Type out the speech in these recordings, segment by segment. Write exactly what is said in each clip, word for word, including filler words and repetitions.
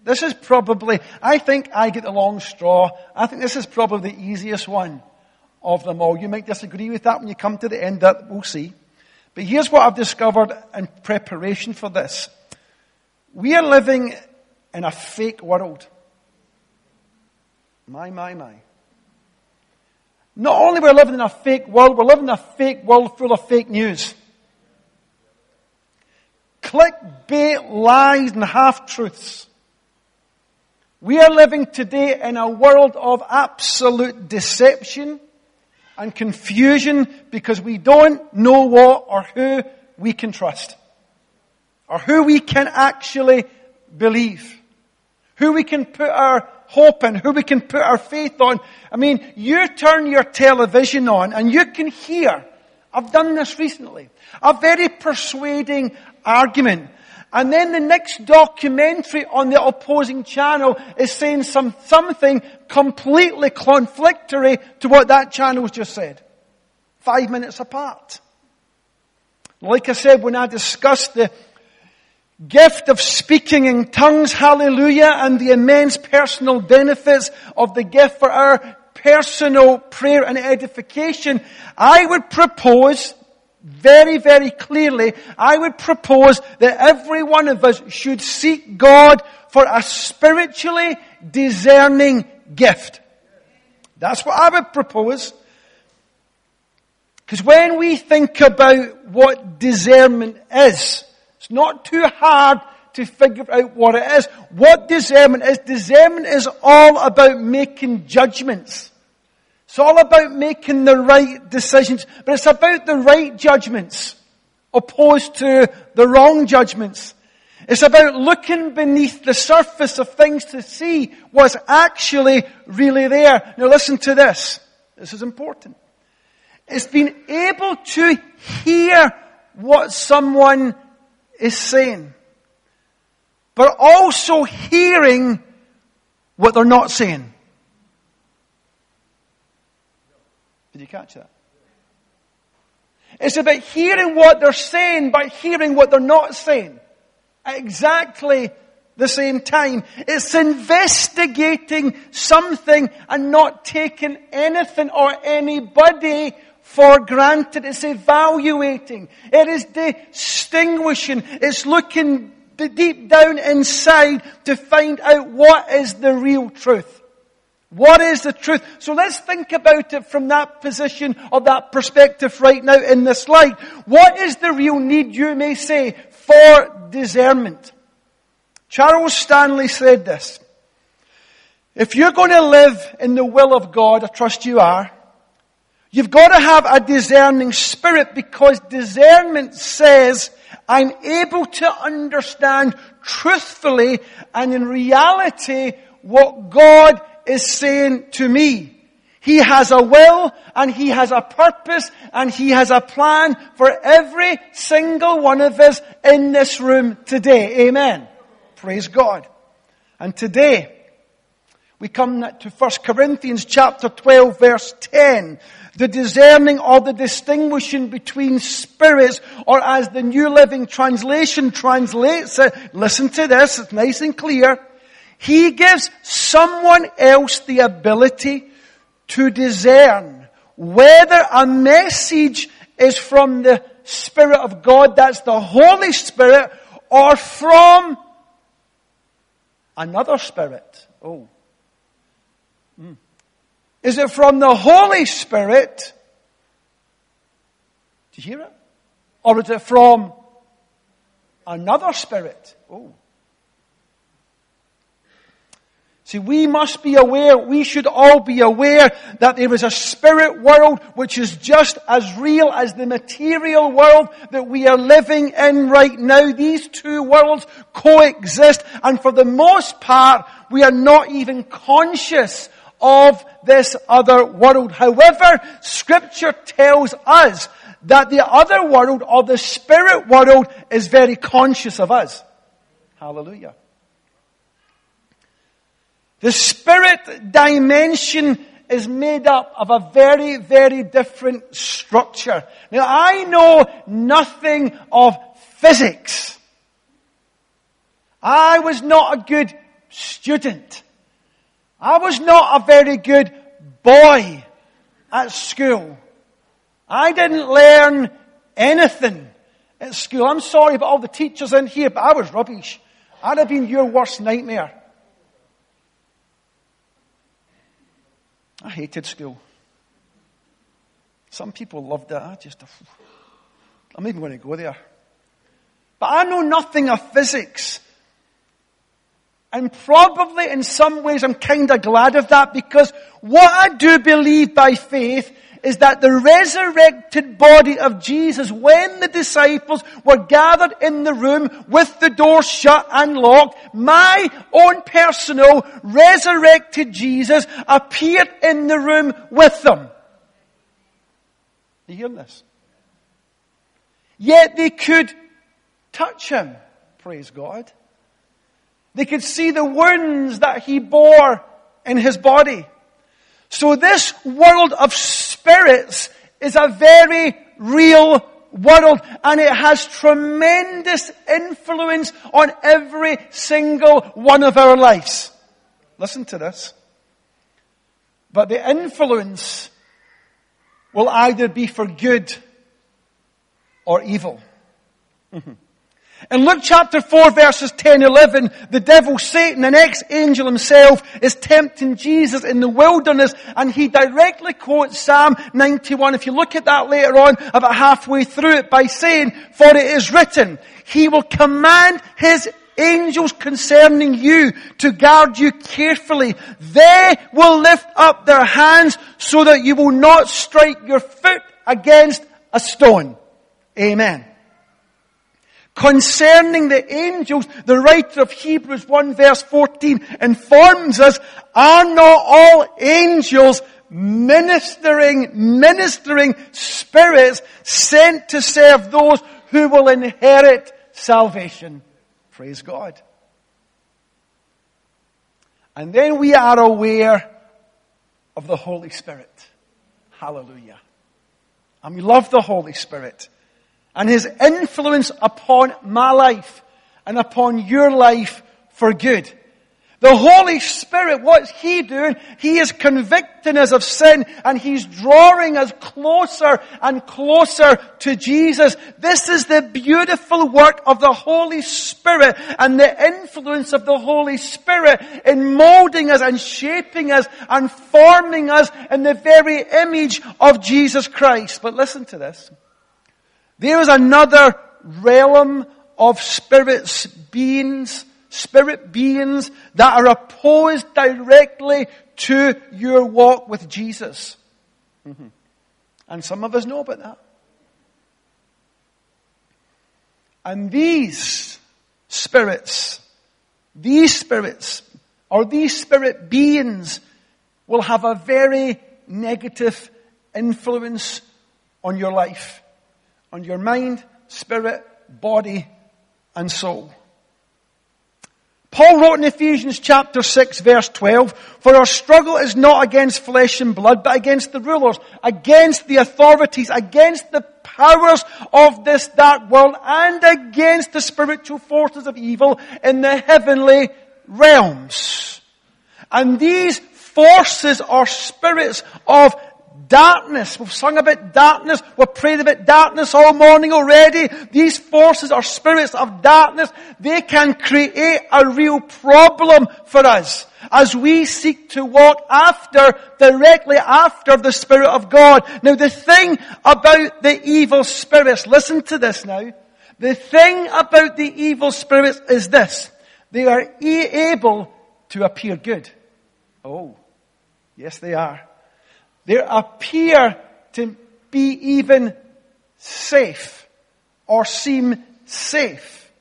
This is probably, I think I get the long straw. I think this is probably the easiest one of them all. You might disagree with that when you come to the end. That we'll see. But here's what I've discovered in preparation for this. We are living in a fake world. My, my, my. Not only we're living in a fake world, we're living in a fake world full of fake news. Clickbait, lies, and half-truths. We are living today in a world of absolute deception and confusion because we don't know what or who we can trust. Or who we can actually believe. Who we can put our hope in. Who we can put our faith on. I mean, you turn your television on and you can hear, I've done this recently, a very persuading argument. And then the next documentary on the opposing channel is saying some, something completely conflictory to what that channel's just said. Five minutes apart. Like I said, when I discussed the gift of speaking in tongues, hallelujah, and the immense personal benefits of the gift for our personal prayer and edification, I would propose very, very clearly, I would propose that every one of us should seek God for a spiritually discerning gift. That's what I would propose. Because when we think about what discernment is, it's not too hard to figure out what it is. What discernment is, discernment is all about making judgments. It's all about making the right decisions, but it's about the right judgments, opposed to the wrong judgments. It's about looking beneath the surface of things to see what's actually really there. Now listen to this. This is important. It's being able to hear what someone is saying, but also hearing what they're not saying. Did you catch that? It's about hearing what they're saying, but hearing what they're not saying. At exactly the same time. It's investigating something and not taking anything or anybody for granted. It's evaluating. It is distinguishing. It's looking deep down inside to find out what is the real truth. What is the truth? So let's think about it from that position or that perspective right now in this light. What is the real need, you may say, for discernment? Charles Stanley said this. If you're going to live in the will of God, I trust you are, you've got to have a discerning spirit, because discernment says, I'm able to understand truthfully and in reality what God is saying to me. He has a will and He has a purpose and He has a plan for every single one of us in this room today. Amen. Praise God. And today, we come to First Corinthians chapter twelve verse ten. The discerning or the distinguishing between spirits, or as the New Living Translation translates it, listen to this, it's nice and clear. He gives someone else the ability to discern whether a message is from the Spirit of God, that's the Holy Spirit, or from another spirit. Oh. Mm. Is it from the Holy Spirit? Do you hear it? Or is it from another spirit? Oh. See, we must be aware, we should all be aware that there is a spirit world which is just as real as the material world that we are living in right now. These two worlds coexist, and for the most part, we are not even conscious of this other world. However, Scripture tells us that the other world, or the spirit world, is very conscious of us. Hallelujah. The spirit dimension is made up of a very, very different structure. Now, I know nothing of physics. I was not a good student. I was not a very good boy at school. I didn't learn anything at school. I'm sorry about all the teachers in here, but I was rubbish. I'd have been your worst nightmare. I hated school. Some people loved it. I just, I'm not even going to go there. But I know nothing of physics. And probably in some ways I'm kind of glad of that, because what I do believe by faith is that the resurrected body of Jesus, when the disciples were gathered in the room with the door shut and locked, my own personal resurrected Jesus appeared in the room with them. You hear this? Yet they could touch him, praise God. They could see the wounds that he bore in his body. So this world of spirits is a very real world, and it has tremendous influence on every single one of our lives. Listen to this. But the influence will either be for good or evil. Mm-hmm. In Luke chapter four verses ten, eleven, the devil, Satan, an ex-angel himself, is tempting Jesus in the wilderness, and he directly quotes Psalm ninety-one. If you look at that later on, about halfway through it, by saying, "For it is written, He will command His angels concerning you to guard you carefully. They will lift up their hands so that you will not strike your foot against a stone." Amen. Concerning the angels, the writer of Hebrews one verse fourteen informs us, are not all angels ministering, ministering spirits sent to serve those who will inherit salvation? Praise God. And then we are aware of the Holy Spirit. Hallelujah. And we love the Holy Spirit and His influence upon my life and upon your life for good. The Holy Spirit, what's He doing? He is convicting us of sin, and He's drawing us closer and closer to Jesus. This is the beautiful work of the Holy Spirit and the influence of the Holy Spirit in molding us and shaping us and forming us in the very image of Jesus Christ. But listen to this. There is another realm of spirits, beings, spirit beings that are opposed directly to your walk with Jesus. Mm-hmm. And some of us know about that. And these spirits, these spirits, or these spirit beings will have a very negative influence on your life, on your mind, spirit, body, and soul. Paul wrote in Ephesians chapter six verse twelve, "For our struggle is not against flesh and blood, but against the rulers, against the authorities, against the powers of this dark world, and against the spiritual forces of evil in the heavenly realms." And these forces are spirits of darkness. We've sung about darkness. We've prayed about darkness all morning already. These forces are spirits of darkness. They can create a real problem for us as we seek to walk after, directly after the Spirit of God. Now the thing about the evil spirits, listen to this now. The thing about the evil spirits is this. They are able to appear good. Oh, yes they are. They appear to be even safe or seem safe.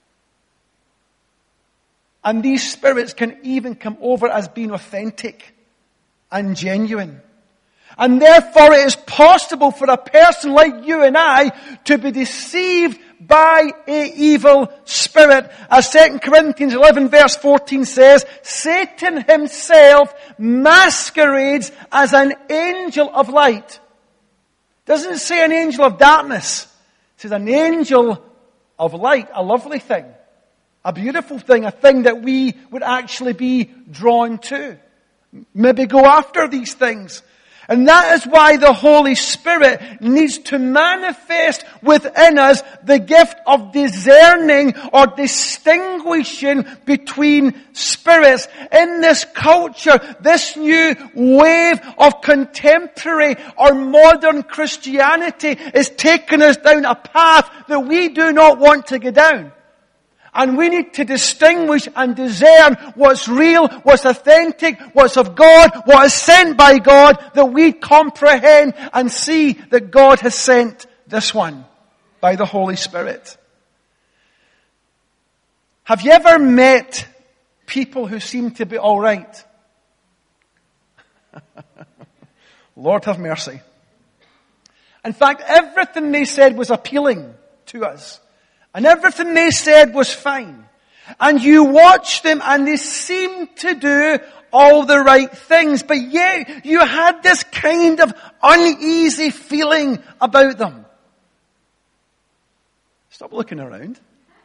And these spirits can even come over as being authentic and genuine. And therefore it is possible for a person like you and I to be deceived by an evil spirit. As Second Corinthians eleven verse fourteen says, Satan himself masquerades as an angel of light. It doesn't say an angel of darkness. It says an angel of light, a lovely thing. A beautiful thing, a thing that we would actually be drawn to. Maybe go after these things. And that is why the Holy Spirit needs to manifest within us the gift of discerning or distinguishing between spirits. In this culture, this new wave of contemporary or modern Christianity is taking us down a path that we do not want to go down. And we need to distinguish and discern what's real, what's authentic, what's of God, what is sent by God, that we comprehend and see that God has sent this one by the Holy Spirit. Have you ever met people who seem to be all right? Lord have mercy. In fact, everything they said was appealing to us. And everything they said was fine. And you watch them and they seem to do all the right things. But yet you had this kind of uneasy feeling about them. Stop looking around.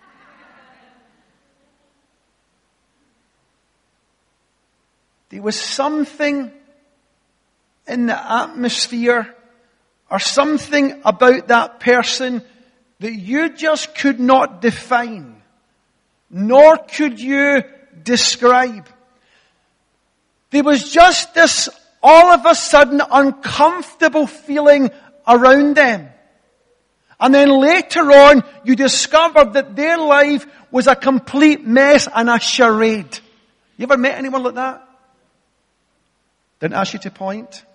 There was something in the atmosphere or something about that person that you just could not define, nor could you describe. There was just this all of a sudden uncomfortable feeling around them. And then later on, you discovered that their life was a complete mess and a charade. You ever met anyone like that? Didn't ask you to point?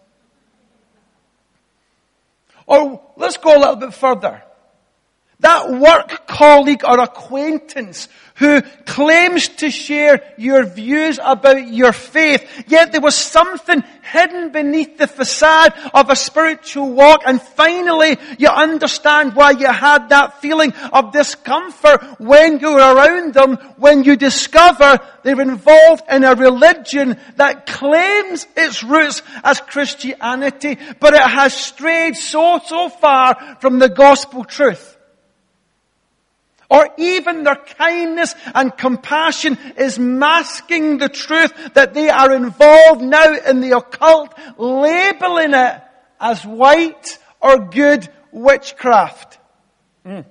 Or let's go a little bit further. That work colleague or acquaintance who claims to share your views about your faith, yet there was something hidden beneath the facade of a spiritual walk, and finally you understand why you had that feeling of discomfort when you were around them, when you discover they're involved in a religion that claims its roots as Christianity, but it has strayed so, so far from the gospel truth. Or even their kindness and compassion is masking the truth that they are involved now in the occult, labeling it as white or good witchcraft. Mm.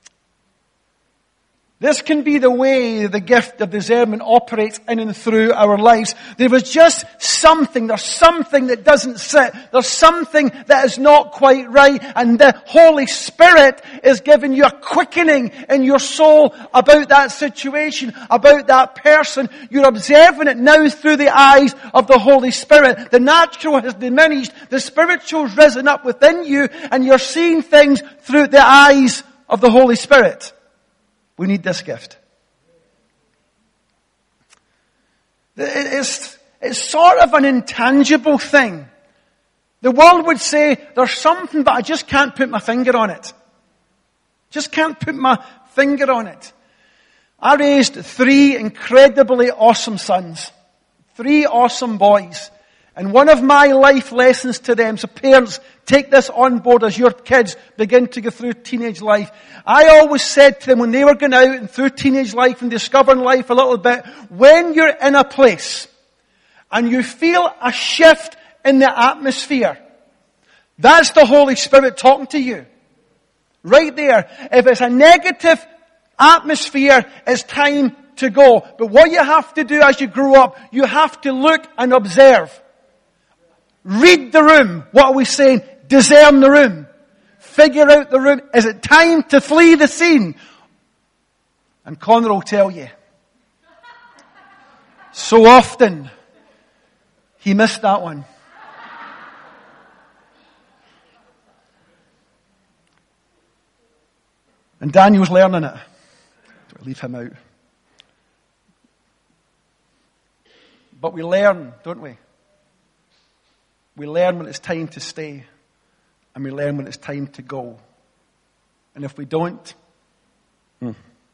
This can be the way the gift of discernment operates in and through our lives. There was just something, there's something that doesn't sit. There's something that is not quite right. And the Holy Spirit is giving you a quickening in your soul about that situation, about that person. You're observing it now through the eyes of the Holy Spirit. The natural has diminished. The spiritual has risen up within you, and you're seeing things through the eyes of the Holy Spirit. We need this gift. It's, it's sort of an intangible thing. The world would say, there's something, but I just can't put my finger on it. Just can't put my finger on it. I raised three incredibly awesome sons. Three awesome boys. And one of my life lessons to them, so parents, take this on board as your kids begin to go through teenage life. I always said to them when they were going out and through teenage life and discovering life a little bit, when you're in a place and you feel a shift in the atmosphere, that's the Holy Spirit talking to you. Right there. If it's a negative atmosphere, it's time to go. But what you have to do as you grow up, you have to look and observe. Read the room. What are we saying? Discern the room. Figure out the room. Is it time to flee the scene? And Connor will tell you. So often, he missed that one. And Daniel's learning it. Do I leave him out? But we learn, don't we? We learn when it's time to stay. And we learn when it's time to go. And if we don't... Hmm.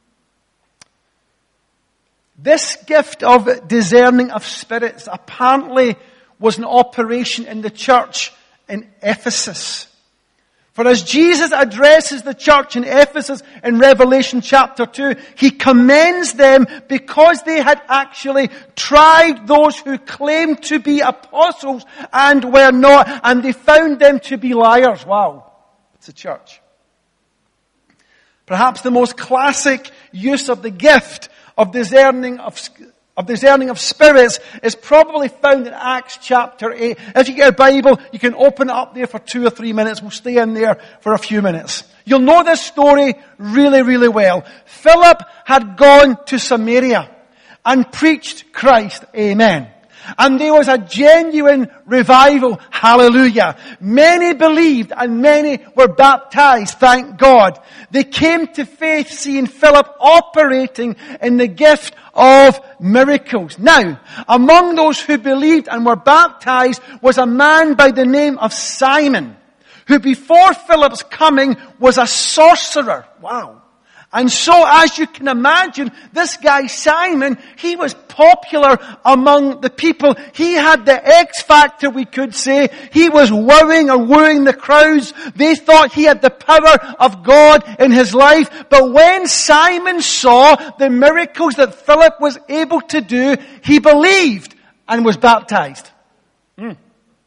This gift of discerning of spirits apparently was an operation in the church in Ephesus. For as Jesus addresses the church in Ephesus in Revelation chapter two, he commends them because they had actually tried those who claimed to be apostles and were not, and they found them to be liars. Wow. It's a church. Perhaps the most classic use of the gift of discerning of Of discerning of spirits is probably found in Acts chapter eight. If you get a Bible, you can open it up there for two or three minutes. We'll stay in there for a few minutes. You'll know this story really, really well. Philip had gone to Samaria and preached Christ. Amen. And there was a genuine revival. Hallelujah. Many believed and many were baptized. Thank God. They came to faith seeing Philip operating in the gift of miracles. Now, among those who believed and were baptized was a man by the name of Simon, who before Philip's coming was a sorcerer. Wow. And so, as you can imagine, this guy Simon, he was popular among the people. He had the X factor, we could say. He was wowing and wooing the crowds. They thought he had the power of God in his life. But when Simon saw the miracles that Philip was able to do, he believed and was baptized. Hmm.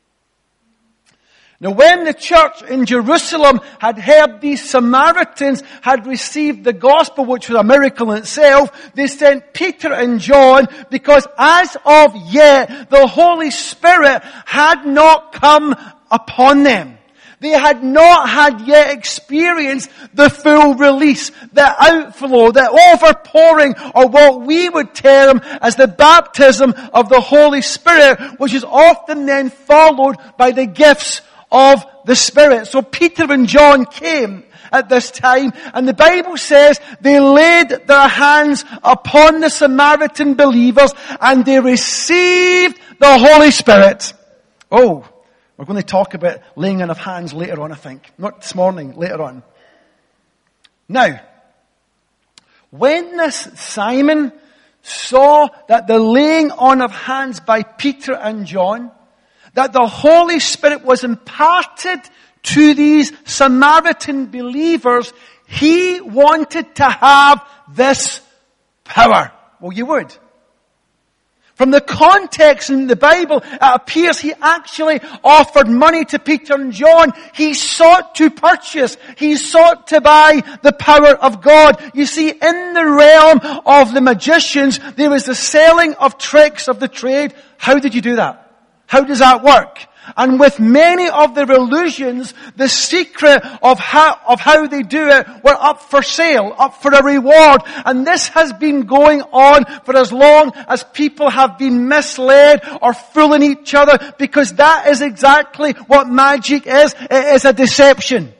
Now when the church in Jerusalem had heard these Samaritans had received the gospel, which was a miracle in itself, they sent Peter and John because as of yet the Holy Spirit had not come upon them. They had not had yet experienced the full release, the outflow, the overpouring, or what we would term as the baptism of the Holy Spirit, which is often then followed by the gifts of the Spirit. So Peter and John came at this time, and the Bible says they laid their hands upon the Samaritan believers and they received the Holy Spirit. Oh, we're going to talk about laying on of hands later on, I think. Not this morning, later on. Now, when this Simon saw that the laying on of hands by Peter and John, that the Holy Spirit was imparted to these Samaritan believers, he wanted to have this power. Well, you would. From the context in the Bible, it appears he actually offered money to Peter and John. He sought to purchase. He sought to buy the power of God. You see, in the realm of the magicians, there was the selling of tricks of the trade. How did you do that? How does that work? And with many of their illusions, the secret of how, of how they do it were up for sale, up for a reward. And this has been going on for as long as people have been misled or fooling each other, because that is exactly what magic is. It is a deception.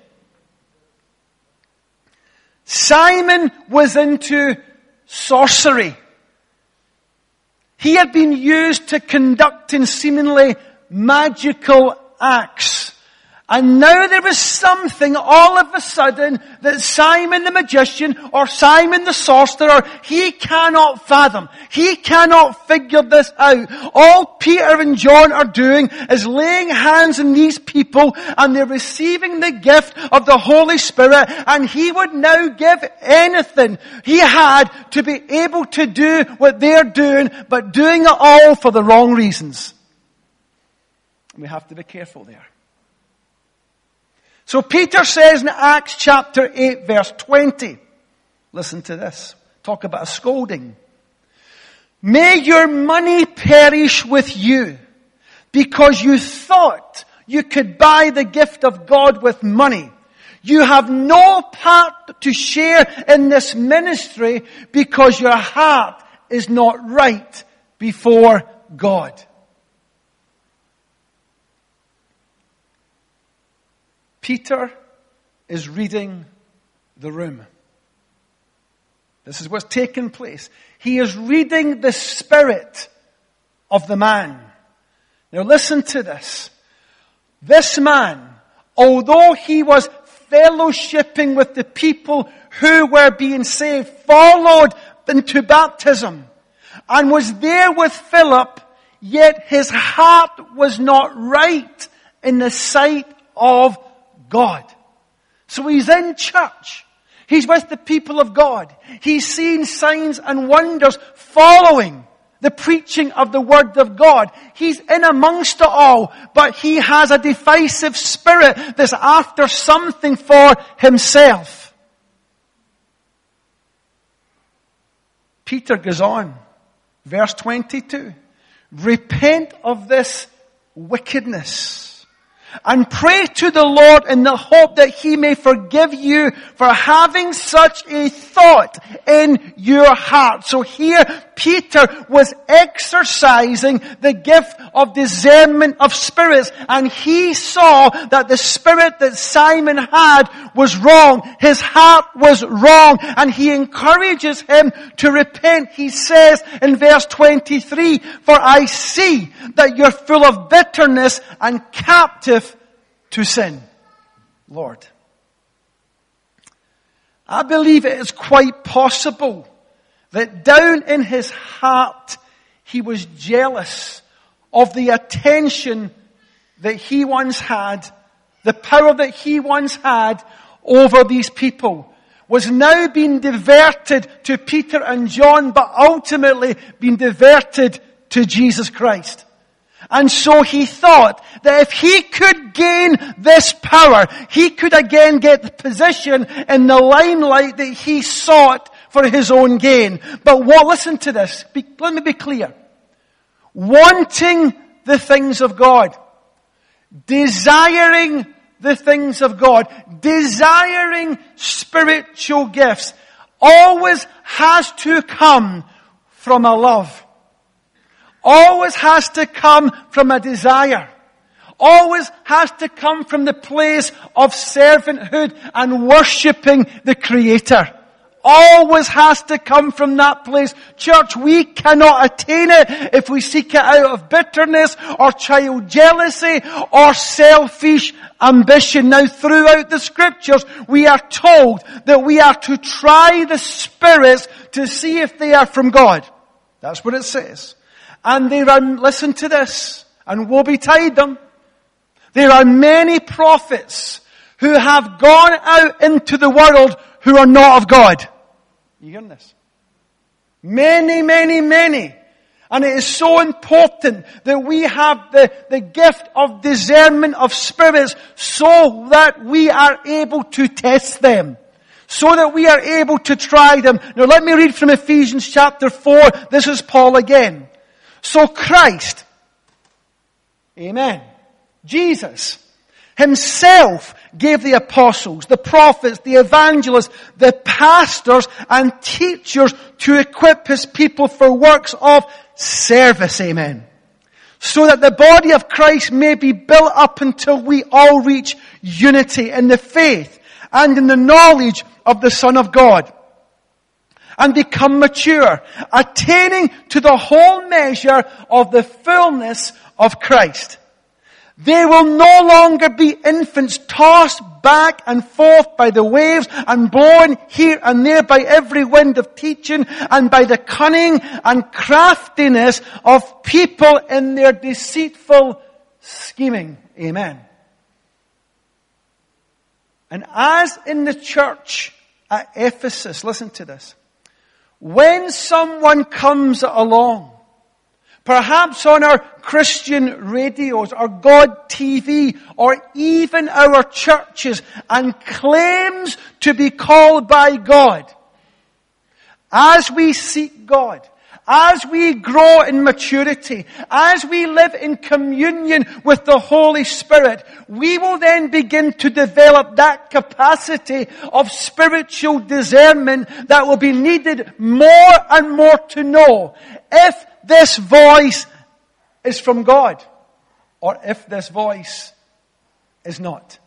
Simon was into sorcery. He had been used to conducting seemingly magical acts. And now there was something all of a sudden that Simon the magician or Simon the sorcerer, he cannot fathom. He cannot figure this out. All Peter and John are doing is laying hands on these people and they're receiving the gift of the Holy Spirit, and he would now give anything he had to be able to do what they're doing, but doing it all for the wrong reasons. And we have to be careful there. So Peter says in Acts chapter eight verse twenty, listen to this, talk about a scolding. May your money perish with you, because you thought you could buy the gift of God with money. You have no part to share in this ministry because your heart is not right before God. Peter is reading the room. This is what's taken place. He is reading the spirit of the man. Now listen to this. This man, although he was fellowshipping with the people who were being saved, followed into baptism, and was there with Philip, yet his heart was not right in the sight of God. So he's in church. He's with the people of God. He's seeing signs and wonders following the preaching of the Word of God. He's in amongst it all, but he has a divisive spirit that's after something for himself. Peter goes on, verse twenty-two. Repent of this wickedness and pray to the Lord in the hope that He may forgive you for having such a thought in your heart. So here Peter was exercising the gift of discernment of spirits, and he saw that the spirit that Simon had was wrong. His heart was wrong, and he encourages him to repent. He says in verse twenty-three, for I see that you're full of bitterness and captive to sin. Lord, I believe it is quite possible that down in his heart he was jealous of the attention that he once had, the power that he once had over these people, was now being diverted to Peter and John, but ultimately being diverted to Jesus Christ. And so he thought that if he could gain this power, he could again get the position in the limelight that he sought for his own gain. But what, listen to this. Be, let me be clear. Wanting the things of God, desiring the things of God, desiring spiritual gifts, always has to come from a love. Always has to come from a desire. Always has to come from the place of servanthood and worshipping the Creator. Always has to come from that place. Church, we cannot attain it if we seek it out of bitterness or child jealousy or selfish ambition. Now, throughout the Scriptures, we are told that we are to try the spirits to see if they are from God. That's what it says. And there are, listen to this, and woe betide them, there are many prophets who have gone out into the world who are not of God. You hearing this? Many, many, many. And it is so important that we have the, the gift of discernment of spirits so that we are able to test them. So that we are able to try them. Now let me read from Ephesians chapter four. This is Paul again. So Christ, amen, Jesus, Himself gave the apostles, the prophets, the evangelists, the pastors and teachers to equip His people for works of service, amen. So that the body of Christ may be built up until we all reach unity in the faith and in the knowledge of the Son of God, and become mature, attaining to the whole measure of the fullness of Christ. They will no longer be infants tossed back and forth by the waves and blown here and there by every wind of teaching and by the cunning and craftiness of people in their deceitful scheming. Amen. And as in the church at Ephesus, listen to this. When someone comes along, perhaps on our Christian radios or God T V or even our churches, and claims to be called by God, as we seek God, as we grow in maturity, as we live in communion with the Holy Spirit, we will then begin to develop that capacity of spiritual discernment that will be needed more and more to know if this voice is from God or if this voice is not.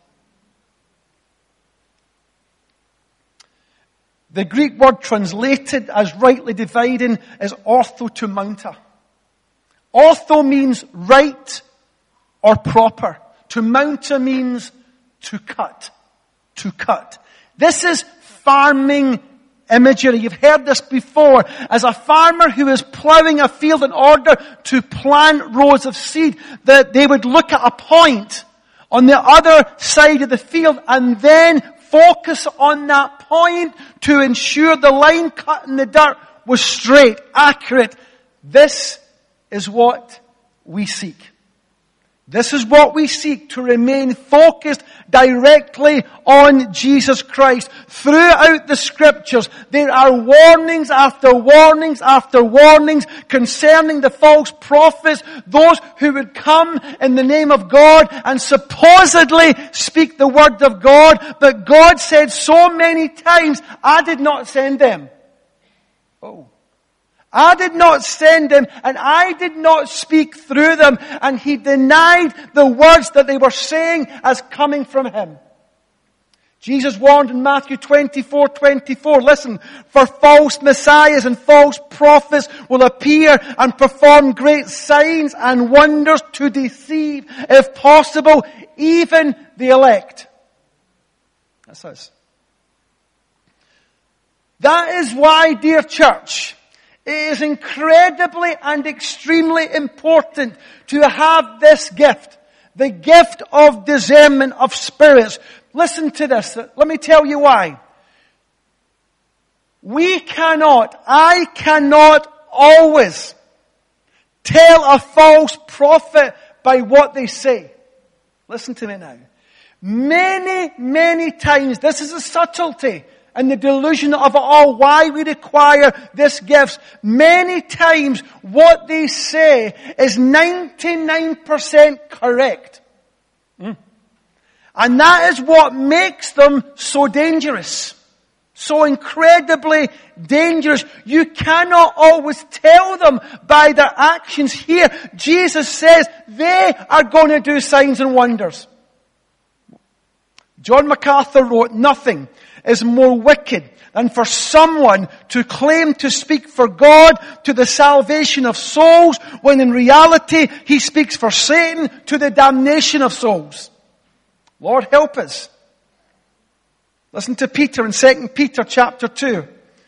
The Greek word translated as rightly dividing is orthotumanta. Ortho means right or proper. Tumanta means to cut. To cut. This is farming imagery. You've heard this before. As a farmer who is plowing a field in order to plant rows of seed, that they would look at a point on the other side of the field and then focus on that point to ensure the line cut in the dirt was straight, accurate. This is what we seek. This is what we seek, to remain focused directly on Jesus Christ. Throughout the Scriptures, there are warnings after warnings after warnings concerning the false prophets, those who would come in the name of God and supposedly speak the word of God, but God said so many times, I did not send them. Oh. I did not send them, and I did not speak through them. And he denied the words that they were saying as coming from him. Jesus warned in Matthew twenty-four twenty-four, listen, for false messiahs and false prophets will appear and perform great signs and wonders to deceive, if possible, even the elect. That's us. That is why, dear church, it is incredibly and extremely important to have this gift. The gift of discernment of spirits. Listen to this. Let me tell you why. We cannot, I cannot always tell a false prophet by what they say. Listen to me now. Many, many times, this is a subtlety and the delusion of it all, why we require this gift. Many times what they say is ninety-nine percent correct. Mm. And that is what makes them so dangerous. So incredibly dangerous. You cannot always tell them by their actions. Here, Jesus says they are going to do signs and wonders. John MacArthur wrote, nothing is more wicked than for someone to claim to speak for God to the salvation of souls, when in reality he speaks for Satan to the damnation of souls. Lord help us. Listen to Peter in Second Peter chapter two.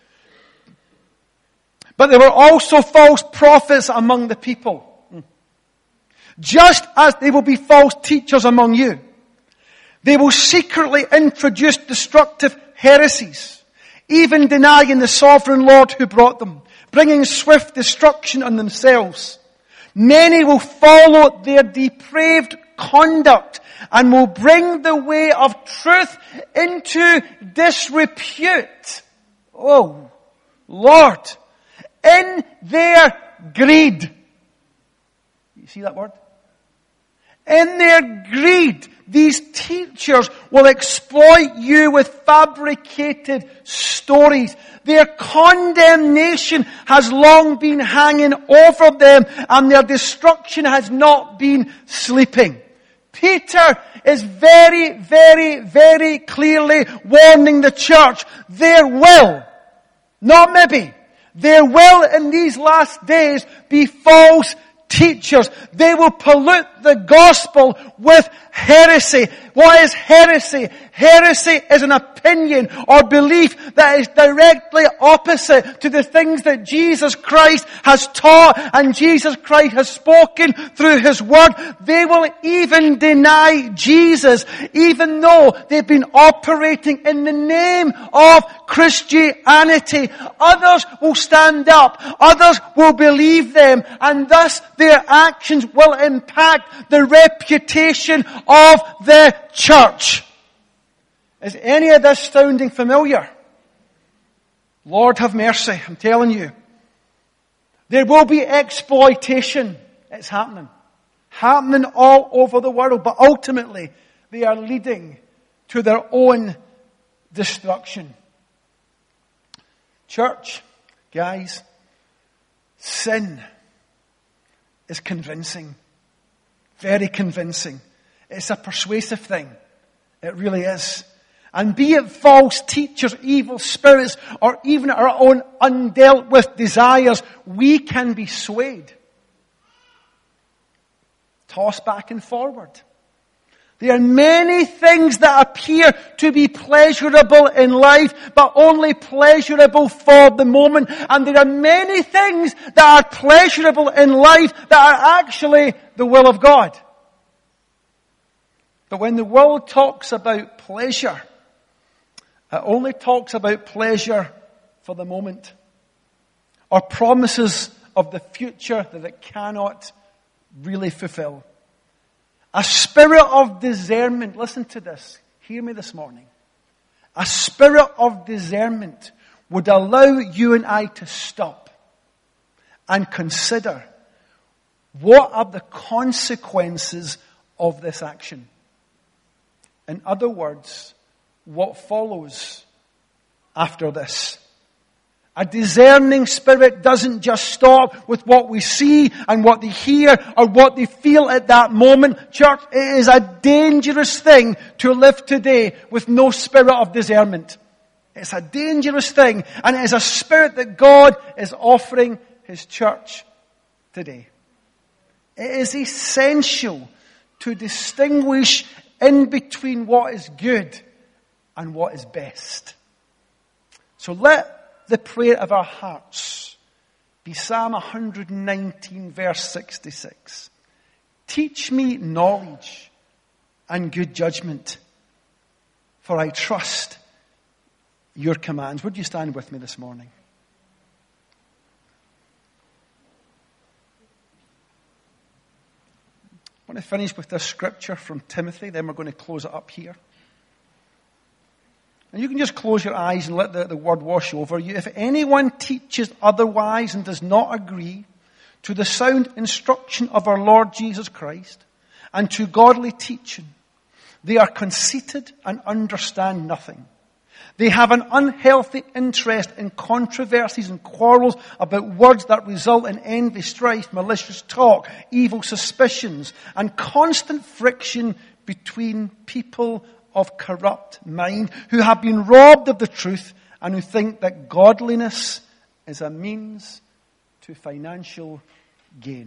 But there were also false prophets among the people, just as there will be false teachers among you. They will secretly introduce destructive heresies, even denying the sovereign Lord who brought them, bringing swift destruction on themselves. Many will follow their depraved conduct and will bring the way of truth into disrepute. Oh, Lord, in their greed. You see that word? In their greed, these teachers will exploit you with fabricated stories. Their condemnation has long been hanging over them, and their destruction has not been sleeping. Peter is very, very, very clearly warning the church. There will, not maybe, there will in these last days be false teachers. They will pollute the gospel with heresy. What is heresy? Heresy is an opinion or belief that is directly opposite to the things that Jesus Christ has taught and Jesus Christ has spoken through His Word. They will even deny Jesus, even though they've been operating in the name of Christianity. Others will stand up. Others will believe them, and thus their actions will impact the reputation of the church. Is any of this sounding familiar? Lord have mercy, I'm telling you. There will be exploitation. It's happening. Happening all over the world, but ultimately they are leading to their own destruction. Church, guys, sin is convincing. Very convincing. It's a persuasive thing. It really is. And be it false teachers, evil spirits, or even our own undealt with desires, we can be swayed. Tossed back and forward. There are many things that appear to be pleasurable in life, but only pleasurable for the moment. And there are many things that are pleasurable in life that are actually the will of God. But when the world talks about pleasure, It only talks about pleasure for the moment, or promises of the future that it cannot really fulfill. A spirit of discernment, listen to this, hear me this morning. A spirit of discernment would allow you and I to stop and consider what are the consequences of this action. In other words, what follows after this. A discerning spirit doesn't just stop with what we see and what they hear or what they feel at that moment. Church, it is a dangerous thing to live today with no spirit of discernment. It's a dangerous thing, and it is a spirit that God is offering His church today. It is essential to distinguish in between what is good and what is best. So let the prayer of our hearts be Psalm one nineteen verse sixty-six. Teach me knowledge and good judgment, for I trust your commands. Would you stand with me this morning? I want to finish with this scripture from Timothy, then we're going to close it up here. And you can just close your eyes and let the, the word wash over you. If anyone teaches otherwise and does not agree to the sound instruction of our Lord Jesus Christ and to godly teaching, they are conceited and understand nothing. They have an unhealthy interest in controversies and quarrels about words that result in envy, strife, malicious talk, evil suspicions, and constant friction between people of corrupt mind who have been robbed of the truth and who think that godliness is a means to financial gain.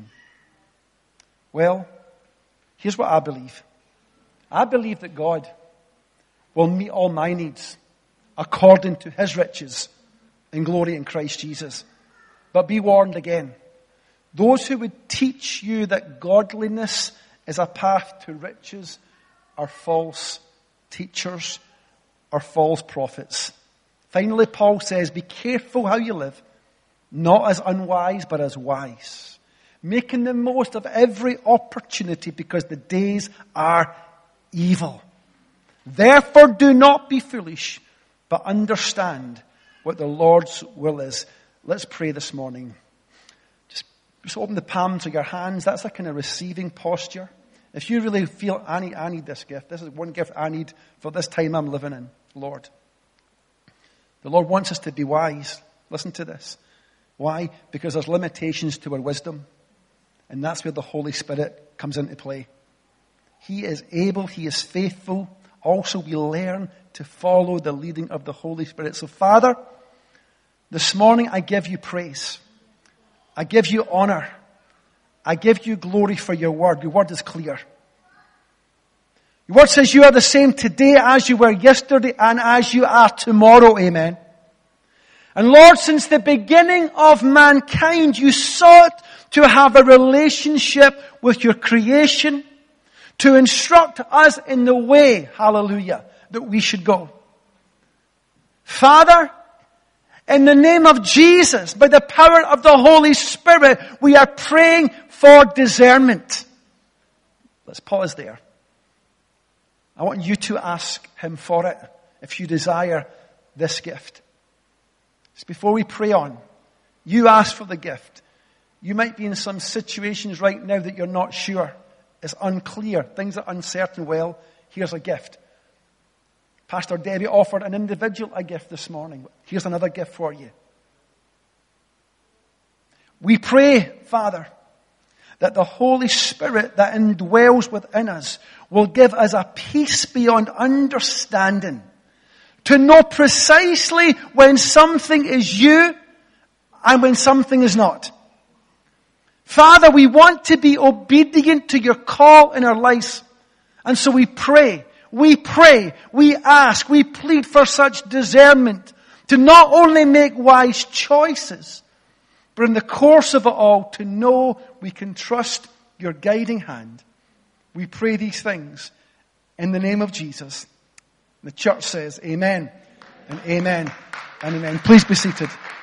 Well, here's what I believe. I believe that God will meet all my needs according to His riches in glory in Christ Jesus. But be warned again. Those who would teach you that godliness is a path to riches are false teachers or false prophets. Finally, Paul says, be careful how you live, not as unwise, but as wise, making the most of every opportunity because the days are evil. Therefore, do not be foolish, but understand what the Lord's will is. Let's pray this morning. Just, just open the palms of your hands. That's a kind of receiving posture. If you really feel, I need, I need this gift. This is one gift I need for this time I'm living in, Lord. The Lord wants us to be wise. Listen to this. Why? Because there's limitations to our wisdom. And that's where the Holy Spirit comes into play. He is able, He is faithful. Also, we learn to follow the leading of the Holy Spirit. So, Father, this morning I give you praise. I give you honor. I give you glory for your word. Your word is clear. Your word says you are the same today as you were yesterday and as you are tomorrow. Amen. And Lord, since the beginning of mankind, you sought to have a relationship with your creation, to instruct us in the way, hallelujah, that we should go. Father, in the name of Jesus, by the power of the Holy Spirit, we are praying for discernment. Let's pause there. I want you to ask Him for it if you desire this gift. Just before we pray on, you ask for the gift. You might be in some situations right now that you're not sure. It's unclear. Things are uncertain. Well, here's a gift. Pastor Debbie offered an individual a gift this morning. Here's another gift for you. We pray, Father, that the Holy Spirit that indwells within us will give us a peace beyond understanding, to know precisely when something is you and when something is not. Father, we want to be obedient to your call in our lives. And so we pray, we pray, we ask, we plead for such discernment to not only make wise choices, but in the course of it all, to know we can trust your guiding hand. We pray these things in the name of Jesus. The church says, Amen. And amen. And amen. Please be seated.